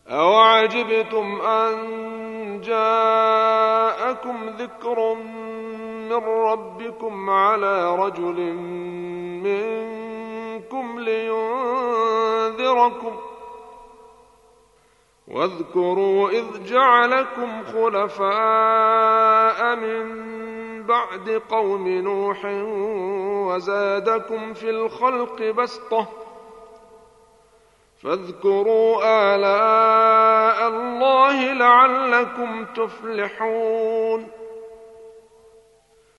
أوعجبتم أن جاءكم ذكر من ربكم على رجل منكم لينذركم واذكروا إذ جعلكم خلفاء من بعد قوم نوح وزادكم في الخلق بسطة فاذكروا آلاء الله لعلكم تفلحون